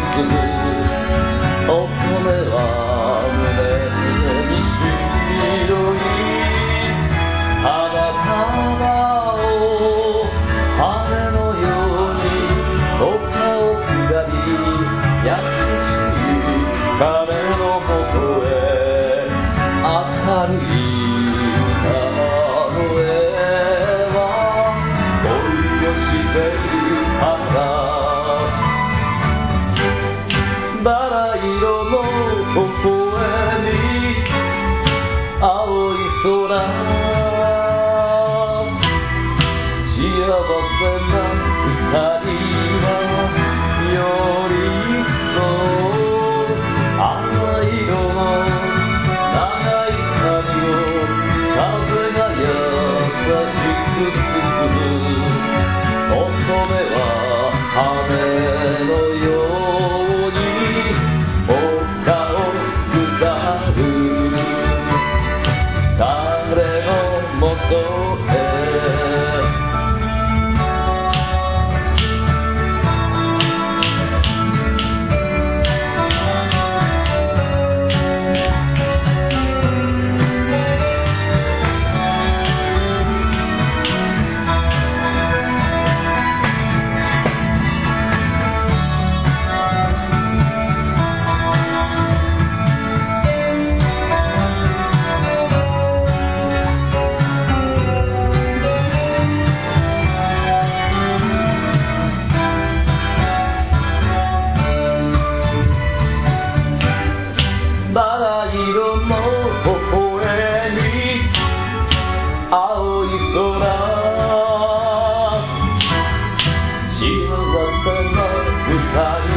乙女は胸に白い花束を羽のように丘を下り優しい彼のもとへ明るい歌声は恋をしてるからバラ色の微笑み青い空幸せな二人はより一層青色の長い髪を風が優しく包む乙女は羽のように丘を下る彼のもとへバラ色の微笑み青い空幸せな二人